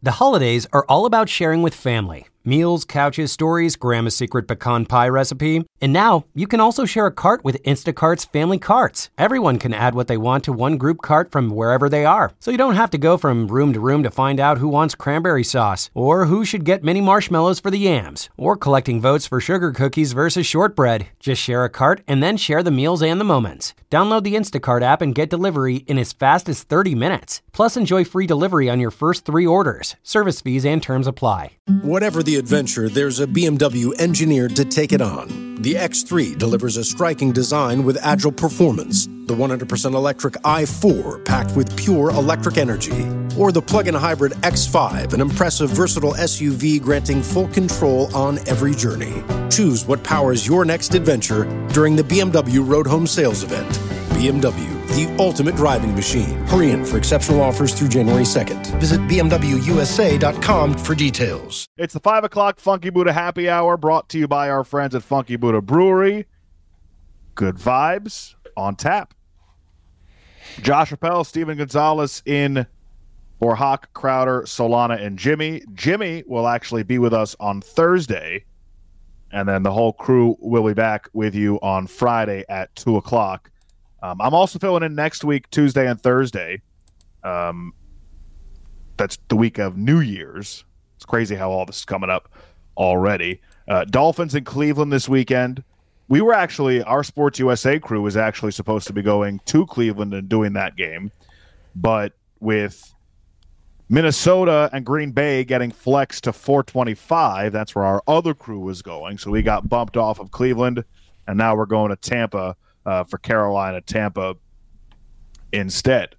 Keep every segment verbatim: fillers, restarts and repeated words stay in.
The holidays are all about sharing with family. Meals, couches, stories, Grandma's secret pecan pie recipe. And now, you can also share a cart with Instacart's Family Carts. Everyone can add what they want to one group cart from wherever they are. So you don't have to go from room to room to find out who wants cranberry sauce, or who should get mini marshmallows for the yams, or collecting votes for sugar cookies versus shortbread. Just share a cart and then share the meals and the moments. Download the Instacart app and get delivery in as fast as thirty minutes. Plus, enjoy free delivery on your first three orders. Service fees and terms apply. Whatever the adventure, there's a B M W engineered to take it on. The X three delivers a striking design with agile performance. The one hundred percent electric i four, packed with pure electric energy. Or the plug-in hybrid X five, an impressive, versatile S U V granting full control on every journey. Choose what powers your next adventure during the B M W Road Home Sales Event. B M W, the ultimate driving machine. Hurry in for exceptional offers through January second. Visit B M W U S A dot com for details. It's the five o'clock Funky Buddha Happy Hour, brought to you by our friends at Funky Buddha Brewery. Good vibes on tap. Josh Appel, Steven Gonzalez in for Hawk, Crowder, Solana, and Jimmy. Jimmy will actually be with us on Thursday, and then the whole crew will be back with you on Friday at two o'clock. Um, I'm also filling in next week, Tuesday and Thursday. Um, that's the week of New Year's. It's crazy how all this is coming up already. Uh, Dolphins in Cleveland this weekend. We were actually, our Sports U S A crew was actually supposed to be going to Cleveland and doing that game. But with Minnesota and Green Bay getting flexed to four twenty-five, that's where our other crew was going. So we got bumped off of Cleveland, and now we're going to Tampa uh, for Carolina, Tampa instead.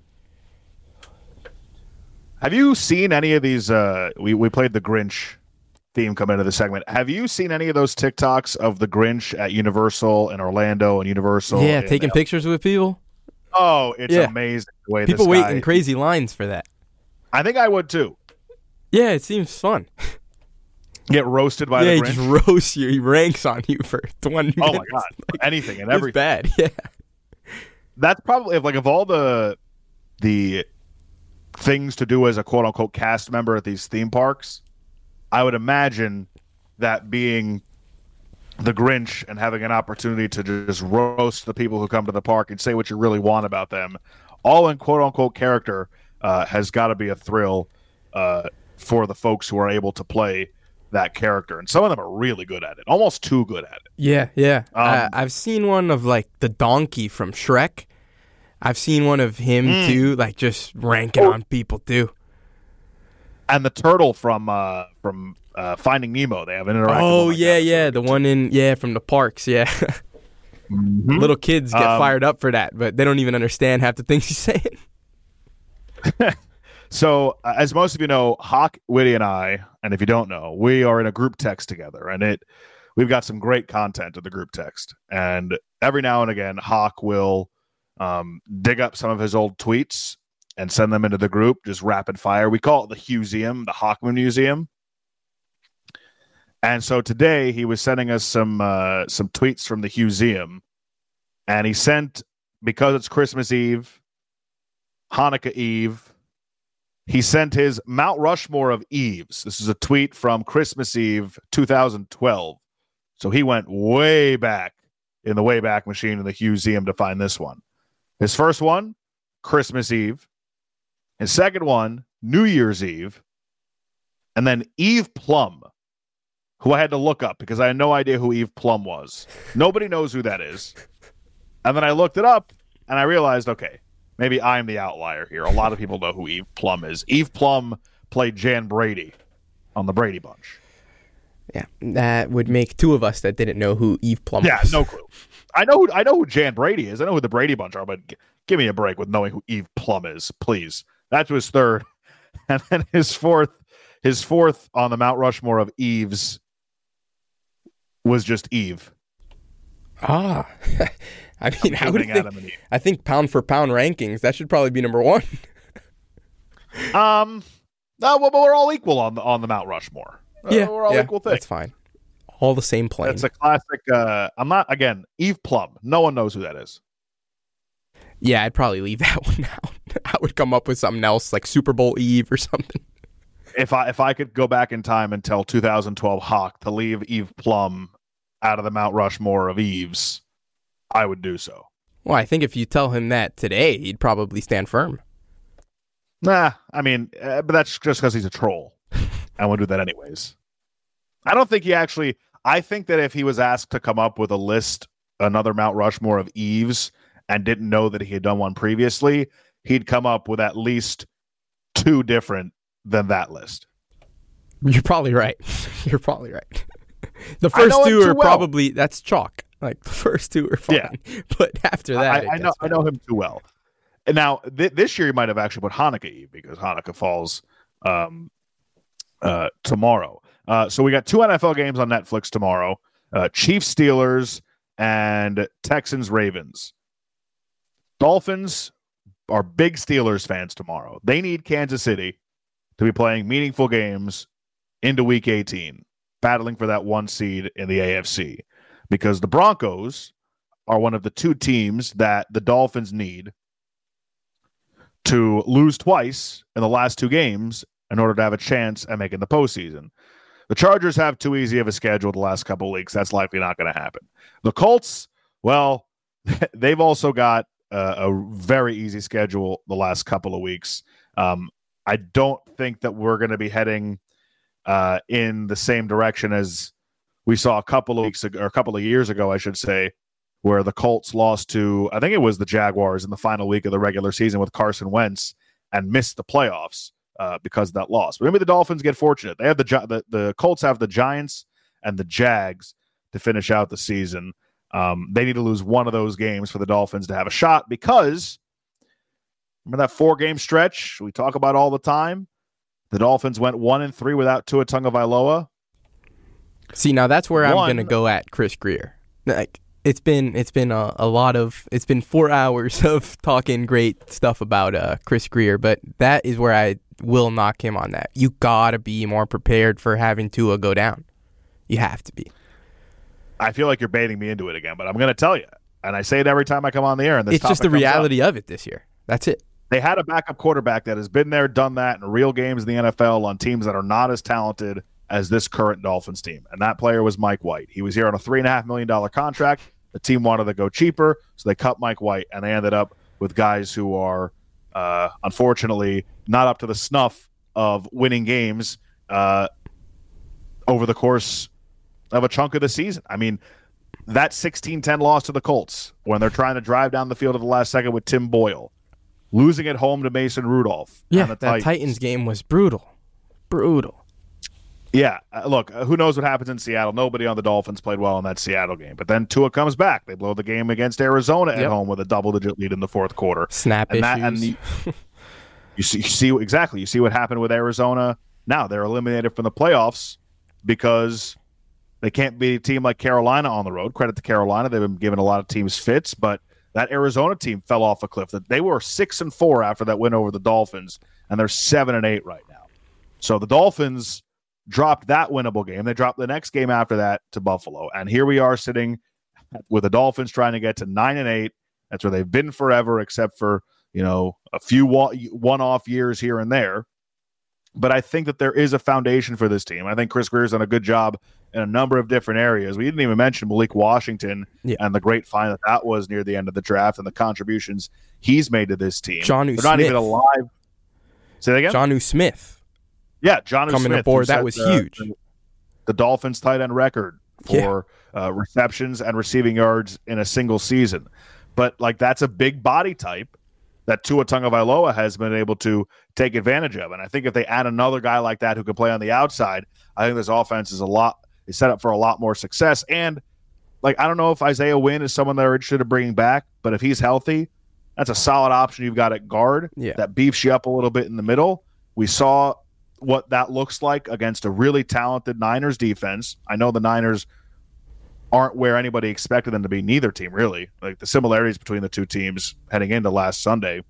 Have you seen any of these? Uh, we, we played the Grinch theme come into the segment. Have you seen any of those TikToks of the Grinch at Universal in Orlando and Universal? Yeah, taking L- pictures with people. Oh, it's yeah. amazing the way people this wait guy, in crazy lines for that. I think I would too. Yeah, it seems fun. Get roasted by yeah, the Grinch. Yeah, he just roasts you. He ranks on you for one minute. Oh my god, like, anything and everything. It's bad. Yeah, that's probably like of all the the things to do as a quote unquote cast member at these theme parks, I would imagine that being the Grinch and having an opportunity to just roast the people who come to the park and say what you really want about them, all in quote unquote character, uh, has got to be a thrill uh, for the folks who are able to play that character. And some of them are really good at it, almost too good at it. Yeah, yeah. Um, uh, I've seen one of like the donkey from Shrek. I've seen one of him mm. too, like just ranking oh. on people too. And the turtle from uh, from uh, Finding Nemo, they have an interactive. Oh like yeah, that, yeah, so the one in yeah from the parks, yeah. mm-hmm. Little kids get um, fired up for that, but they don't even understand half the things he's saying. So, uh, as most of you know, Hawk, Whitty, and I, and if you don't know, we are in a group text together, and it we've got some great content in the group text. And every now and again, Hawk will um, dig up some of his old tweets and send them into the group, just rapid fire. We call it the Huseum, the Hawkman Museum. And so today he was sending us some uh, some tweets from the Huseum, and he sent, because it's Christmas Eve, Hanukkah Eve, he sent his Mount Rushmore of Eves. This is a tweet from Christmas Eve two thousand twelve. So he went way back in the Wayback Machine in the Huseum to find this one. His first one, Christmas Eve. His second one, New Year's Eve. And then Eve Plum, who I had to look up because I had no idea who Eve Plum was. Nobody knows who that is. And then I looked it up, and I realized, okay, maybe I'm the outlier here. A lot of people know who Eve Plum is. Eve Plum played Jan Brady on the Brady Bunch. Yeah, that would make two of us that didn't know who Eve Plum yeah, was. Yeah, no clue. I know who I know who Jan Brady is. I know who the Brady Bunch are, but g- give me a break with knowing who Eve Plum is, please. That's his third. And then his fourth, his fourth on the Mount Rushmore of Eves was just Eve. Ah. I mean, I, would think, I think pound for pound rankings, that should probably be number one. um, no, well, but we're all equal on the on the Mount Rushmore. Yeah, uh, we're all yeah, equal things. That's fine. All the same plane. It's a classic. Uh, I'm not again. Eve Plum. No one knows who that is. Yeah, I'd probably leave that one out. I would come up with something else like Super Bowl Eve or something. if I if I could go back in time and tell two thousand twelve Hawk to leave Eve Plum out of the Mount Rushmore of Eves, I would do so. Well, I think if you tell him that today, he'd probably stand firm. Nah, I mean, uh, but that's just because he's a troll. I won't do that anyways. I don't think he actually. I think that if he was asked to come up with a list, another Mount Rushmore of Eves, and didn't know that he had done one previously, he'd come up with at least two different than that list. You're probably right. You're probably right. The first two are well. probably that's chalk. Like the first two are fine, yeah. But after that, I, I know I know him too well. And now th- this year he might have actually put Hanukkah Eve because Hanukkah falls um, uh, tomorrow. Uh, so we got two N F L games on Netflix tomorrow: uh, Chiefs Steelers and Texans Ravens. Dolphins are big Steelers fans tomorrow. They need Kansas City to be playing meaningful games into Week eighteen, battling for that one seed in the A F C. Because the Broncos are one of the two teams that the Dolphins need to lose twice in the last two games in order to have a chance at making the postseason. The Chargers have too easy of a schedule the last couple of weeks. That's likely not going to happen. The Colts, well, they've also got uh, a very easy schedule the last couple of weeks. Um, I don't think that we're going to be heading uh, in the same direction as we saw a couple of weeks ago, or a couple of years ago, I should say, where the Colts lost to, I think it was the Jaguars in the final week of the regular season with Carson Wentz and missed the playoffs uh, because of that loss. But maybe the Dolphins get fortunate. They have the, the the Colts have the Giants and the Jags to finish out the season. Um, they need to lose one of those games for the Dolphins to have a shot because remember that four-game stretch we talk about all the time? The Dolphins went one and three without Tua Tagovailoa. See, now that's where One. I'm going to go at Chris Grier. Like it's been it's been a, a lot of it's been four hours of talking great stuff about uh, Chris Grier, but that is where I will knock him on that. You got to be more prepared for having Tua go down. You have to be. I feel like you're baiting me into it again, but I'm going to tell you, and I say it every time I come on the air. And this it's just the reality up. of it this year. That's it. They had a backup quarterback that has been there, done that in real games in the N F L on teams that are not as talented as this current Dolphins team. And that player was Mike White. He was here on a three and a half million dollar contract. The team wanted to go cheaper, so they cut Mike White, and they ended up with guys who are, uh, unfortunately, not up to the snuff of winning games uh, over the course of a chunk of the season. I mean, that sixteen ten loss to the Colts when they're trying to drive down the field at the last second with Tim Boyle, losing at home to Mason Rudolph. Yeah, the that Titans. Titans game was brutal. Brutal. Yeah, uh, look, uh, who knows what happens in Seattle? Nobody on the Dolphins played well in that Seattle game. But then Tua comes back. They blow the game against Arizona at yep. home with a double-digit lead in the fourth quarter. Snap and issues. That, and the, you, see, you see exactly. You see what happened with Arizona. Now they're eliminated from the playoffs because they can't beat a team like Carolina on the road. Credit to Carolina. They've been giving a lot of teams fits, but that Arizona team fell off a cliff. They were six and four after that win over the Dolphins, and they're seven and eight right now. So the Dolphins dropped that winnable game. They dropped the next game after that to Buffalo. And here we are sitting with the Dolphins trying to get to nine and eight. That's where they've been forever, except for, you know, a few one-off years here and there. But I think that there is a foundation for this team. I think Chris Grier's done a good job in a number of different areas. We didn't even mention Malik Washington yeah. and the great find that that was near the end of the draft and the contributions he's made to this team. Jonnu They're Smith. not even alive. Say that again? Jonnu Smith. Yeah, Jonnu coming Smith, aboard, that was the, huge. The, the Dolphins' tight end record for yeah. uh, receptions and receiving yards in a single season. But like that's a big body type that Tua Tagovailoa has been able to take advantage of. And I think if they add another guy like that who can play on the outside, I think this offense is a lot is set up for a lot more success. And like I don't know if Isaiah Wynn is someone they're interested in bringing back, but if he's healthy, that's a solid option you've got at guard yeah. that beefs you up a little bit in the middle. We saw what that looks like against a really talented Niners defense. I know the Niners aren't where anybody expected them to be, neither team really. Like the similarities between the two teams heading into last Sunday,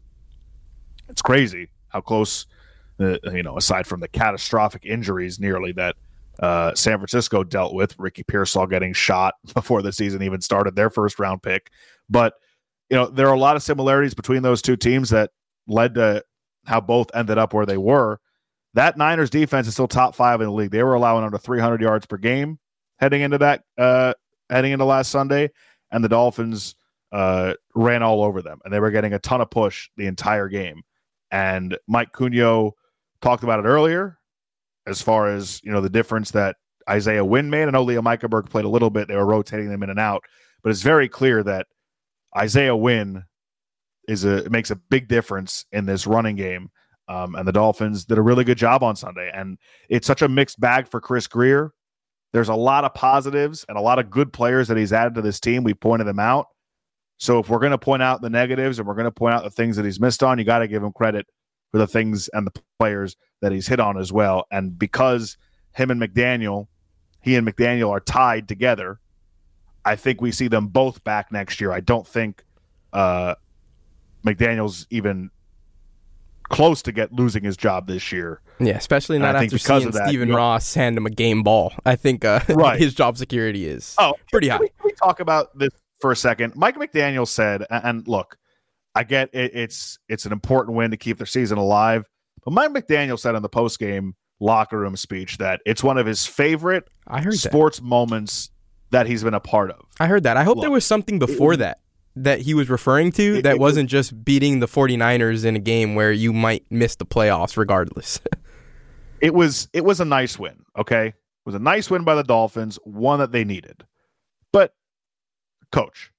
it's crazy how close, uh, you know, aside from the catastrophic injuries nearly that uh, San Francisco dealt with, Ricky Pearsall getting shot before the season even started, their first round pick. But, you know, there are a lot of similarities between those two teams that led to how both ended up where they were. that Niners defense is still top five in the league. They were allowing under three hundred yards per game heading into that, uh, heading into last Sunday, and the Dolphins uh, ran all over them, and they were getting a ton of push the entire game. And Mike Cugno talked about it earlier, as far as, you know, the difference that Isaiah Wynn made. I know Liam Eichenberg played a little bit. They were rotating them in and out, but it's very clear that Isaiah Wynn is a it makes a big difference in this running game. Um, and the Dolphins did a really good job on Sunday. And it's such a mixed bag for Chris Grier. There's a lot of positives and a lot of good players that he's added to this team. We pointed them out. So if we're going to point out the negatives and we're going to point out the things that he's missed on, you got to give him credit for the things and the players that he's hit on as well. And because him and McDaniel, he and McDaniel are tied together, I think we see them both back next year. I don't think uh, McDaniel's even close to get losing his job this year. Yeah, especially not after seeing that, Stephen you know, Ross hand him a game ball. I think uh, right. his job security is oh, pretty can high. We, can we talk about this for a second? Mike McDaniel said, and look, I get it, it's it's an important win to keep their season alive, but Mike McDaniel said in the postgame locker room speech that it's one of his favorite I heard sports that. moments that he's been a part of. I heard that. I hope look, there was something before it, that. that he was referring to it, that it, wasn't just beating the 49ers in a game where you might miss the playoffs regardless. it was it was a nice win, okay? It was a nice win by the Dolphins, one that they needed. But, Coach,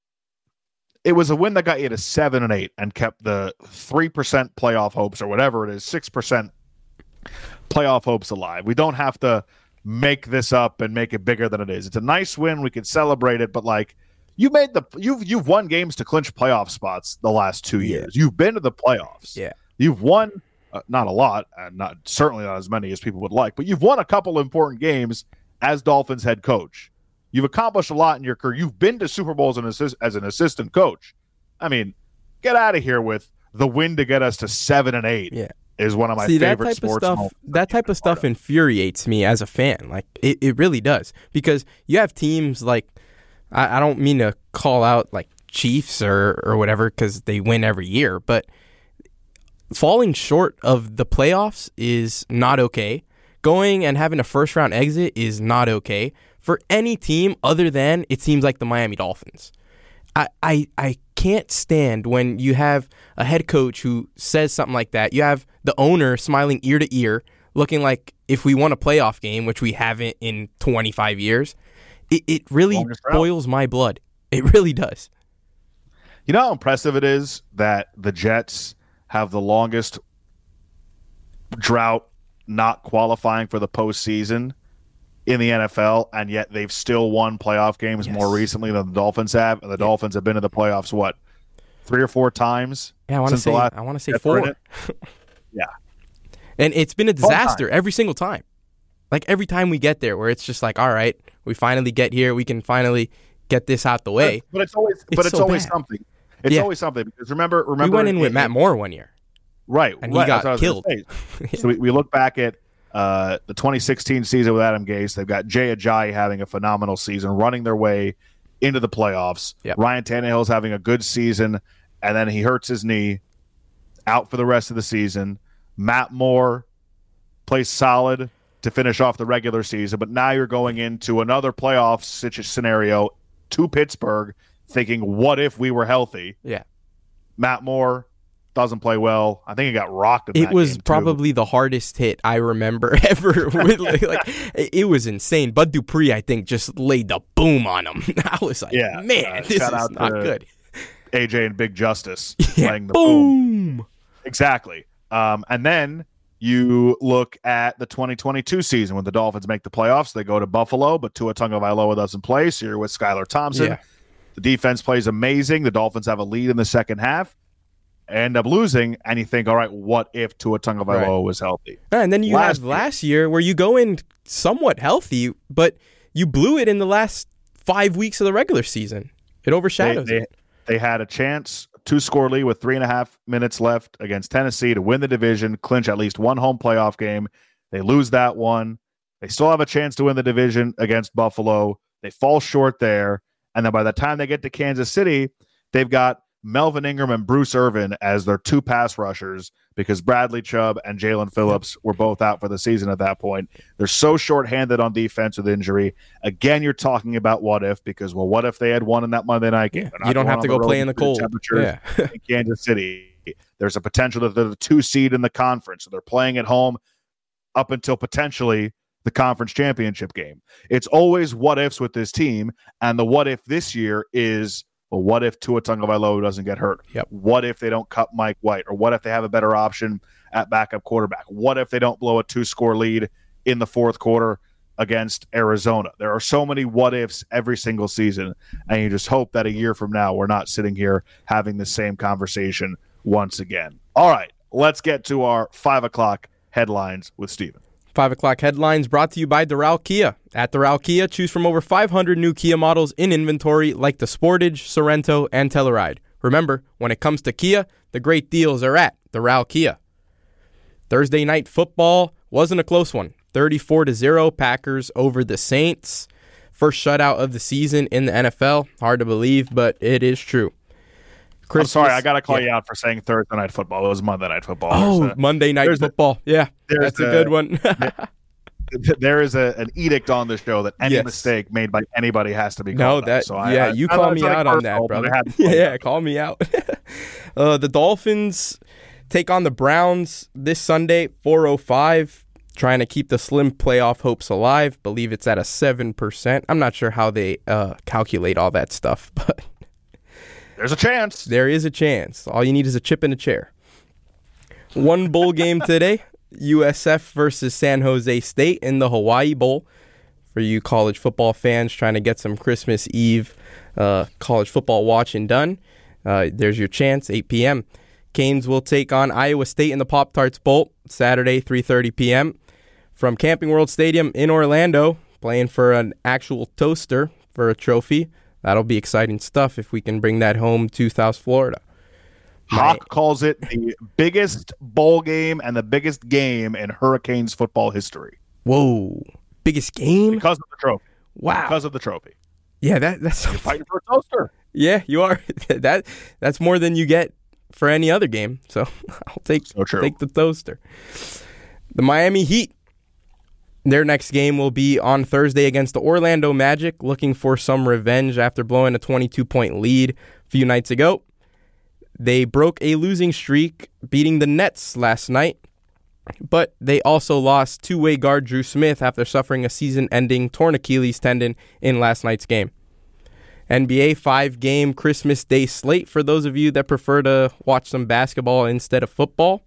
it was a win that got you to seven and eight and kept the three percent playoff hopes or whatever it is, six percent playoff hopes alive. We don't have to make this up and make it bigger than it is. It's a nice win. We can celebrate it, but like, You made the you've you've won games to clinch playoff spots the last two years. Yeah. You've been to the playoffs. Yeah, you've won uh, not a lot, and not certainly not as many as people would like, but you've won a couple important games as Dolphins head coach. You've accomplished a lot in your career. You've been to Super Bowls as an, assist, as an assistant coach. I mean, get out of here with the win to get us to seven and eight. Yeah, is one of my See, favorite that type sports of stuff. That type of stuff infuriates me as a fan. Like it, it really does, because you have teams like. I don't mean to call out like Chiefs or, or whatever because they win every year, but falling short of the playoffs is not okay. Going and having a first round exit is not okay for any team other than it seems like the Miami Dolphins. I, I, I can't stand when you have a head coach who says something like that. You have the owner smiling ear to ear, looking like if we won a playoff game, which we haven't in twenty-five years. It it really boils my blood. It really does. You know how impressive it is that the Jets have the longest drought not qualifying for the postseason in the N F L, and yet they've still won playoff games yes. more recently than the Dolphins have, and the yeah. Dolphins have been to the playoffs, what, three or four times? Yeah, I want to say I want to say four. yeah. And it's been a disaster every single time. Like every time we get there where it's just like, all right, we finally get here, we can finally get this out the way. But, but it's always it's but it's so always bad. something. It's yeah. always something because remember remember we went in with it, Matt Moore one year. Right. And right, he got killed. yeah. So we, we look back at uh, the twenty sixteen season with Adam Gase. They've got Jay Ajayi having a phenomenal season, running their way into the playoffs. Yep. Ryan Tannehill's having a good season, and then he hurts his knee, out for the rest of the season. Matt Moore plays solid to finish off the regular season, but now you're going into another playoff scenario to Pittsburgh thinking, what if we were healthy? Yeah. Matt Moore doesn't play well. I think he got rocked in it that was game probably too. the hardest hit I remember ever. With, like, like, it was insane. Bud Dupree, I think, just laid the boom on him. I was like, yeah, man, uh, this is not good. A J and Big Justice yeah, playing the boom. boom. Exactly. Um, and then you look at the twenty twenty-two season when the Dolphins make the playoffs. They go to Buffalo, but Tua Tagovailoa doesn't play, so you're with Skylar Thompson. Yeah. The defense plays amazing. The Dolphins have a lead in the second half, end up losing, and you think, all right, what if Tua Tagovailoa right. was healthy? And then you last have year, last year where you go in somewhat healthy, but you blew it in the last five weeks of the regular season. It overshadows they, they, it. They had a chance two-score lead with three and a half minutes left against Tennessee to win the division, clinch at least one home playoff game. They lose that one. They still have a chance to win the division against Buffalo. They fall short there. And then by the time they get to Kansas City, they've got Melvin Ingram and Bruce Irvin as their two pass rushers because Bradley Chubb and Jalen Phillips were both out for the season at that point. They're so shorthanded on defense with injury. Again, you're talking about what if, because, well, what if they had won in that Monday night game? Yeah, you don't have to go play in the cold. Yeah. in Kansas City. There's a potential that they're the two seed in the conference, so they're playing at home up until potentially the conference championship game. It's always what ifs with this team, and the what if this year is, well, what if Tua Tagovailoa doesn't get hurt? Yep. What if they don't cut Mike White? Or what if they have a better option at backup quarterback? What if they don't blow a two-score lead in the fourth quarter against Arizona? There are so many what ifs every single season, and you just hope that a year from now we're not sitting here having the same conversation once again. All right, let's get to our five o'clock headlines with Steven. Five o'clock headlines brought to you by Doral Kia. At Doral Kia, choose from over five hundred new Kia models in inventory like the Sportage, Sorento, and Telluride. Remember, when it comes to Kia, the great deals are at Doral Kia. Thursday night football wasn't a close one. thirty-four to zero, Packers over the Saints. First shutout of the season in the N F L. Hard to believe, but it is true. Christmas, I'm sorry, I got to call yeah. you out for saying Thursday night football. It was Monday night football. Oh, a, Monday night football. A, yeah, that's a, a good one. there is a, an edict on the show that any yes. mistake made by anybody has to be no, called that, out. So yeah, I, you I, call I, me like out on that, brother. Yeah, yeah, call me out. uh, the Dolphins take on the Browns this Sunday, four oh five. Trying to keep the slim playoff hopes alive. Believe it's at a seven percent. I'm not sure how they uh, calculate all that stuff, but there's a chance. There is a chance. All you need is a chip in a chair. One bowl game today, U S F versus San Jose State in the Hawaii Bowl. For you college football fans trying to get some Christmas Eve uh, college football watching done, uh, there's your chance, eight p.m. Canes will take on Iowa State in the Pop-Tarts Bowl, Saturday, three thirty p.m. From Camping World Stadium in Orlando, playing for an actual toaster for a trophy. That'll be exciting stuff if we can bring that home to South Florida. Hawk My, calls it the biggest bowl game and the biggest game in Hurricanes football history. Whoa. Biggest game? Because of the trophy. Wow. Because of the trophy. Yeah, that that's You're fighting for a toaster. Yeah, you are. that that's more than you get for any other game. So I'll take so true. take the toaster. The Miami Heat. Their next game will be on Thursday against the Orlando Magic, looking for some revenge after blowing a twenty-two point lead a few nights ago. They broke a losing streak, beating the Nets last night, but they also lost two-way guard Drew Smith after suffering a season-ending torn Achilles tendon in last night's game. N B A five-game Christmas Day slate for those of you that prefer to watch some basketball instead of football.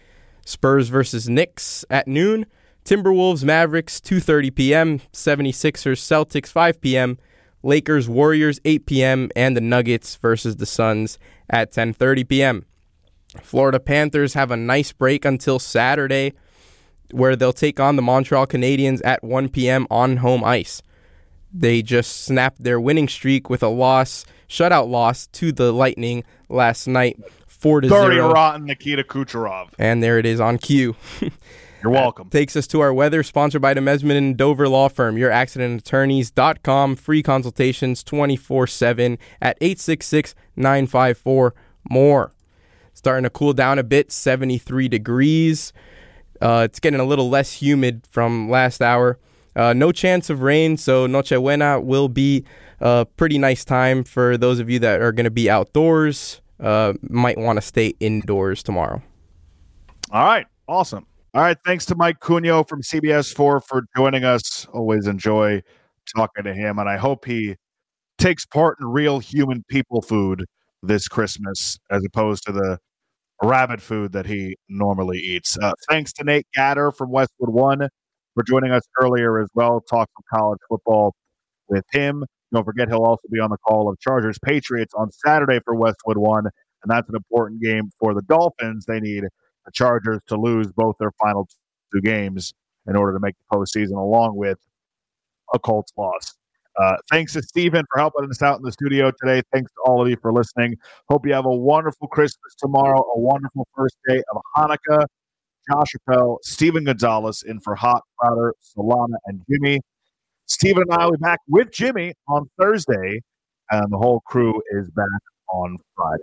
Spurs versus Knicks at noon. Timberwolves, Mavericks, two thirty p.m., seventy-sixers, Celtics, five p.m., Lakers, Warriors, eight p.m., and the Nuggets versus the Suns at ten thirty p.m. Florida Panthers have a nice break until Saturday, where they'll take on the Montreal Canadiens at one p.m. on home ice. They just snapped their winning streak with a loss, shutout loss to the Lightning last night, four to zero. Dirty, rotten Nikita Kucherov. And there it is on cue. You're welcome. That takes us to our weather, sponsored by the Mesman and Dover Law Firm, your accident attorneys dot com. Free consultations twenty-four seven at eight six six, nine five four, more. Starting to cool down a bit, seventy-three degrees. Uh, it's getting a little less humid from last hour. Uh, no chance of rain, so Noche Buena will be a pretty nice time for those of you that are going to be outdoors. Uh, might want to stay indoors tomorrow. All right. Awesome. All right, thanks to Mike Cunio from C B S four for joining us. Always enjoy talking to him, and I hope he takes part in real human people food this Christmas as opposed to the rabbit food that he normally eats. Uh, thanks to Nate Gatter from Westwood One for joining us earlier as well. Talk some college football with him. Don't forget he'll also be on the call of Chargers Patriots on Saturday for Westwood One, and that's an important game for the Dolphins. They need the Chargers to lose both their final two games in order to make the postseason, along with a Colts loss. Uh, thanks to Steven for helping us out in the studio today. Thanks to all of you for listening. Hope you have a wonderful Christmas tomorrow, a wonderful first day of Hanukkah. Josh Appel, Steven Gonzalez in for Hot, Crowder, Solana, and Jimmy. Steven and I will be back with Jimmy on Thursday, and the whole crew is back on Friday.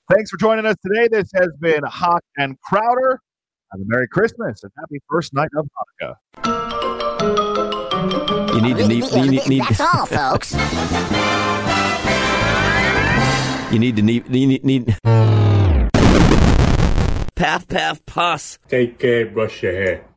Thanks for joining us today. This has been Hawk and Crowder. Have a Merry Christmas and happy first night of Hanukkah. You need to need, need, need, need That's all, folks. You need to need need need. Path, path, puss. Take care, brush your hair.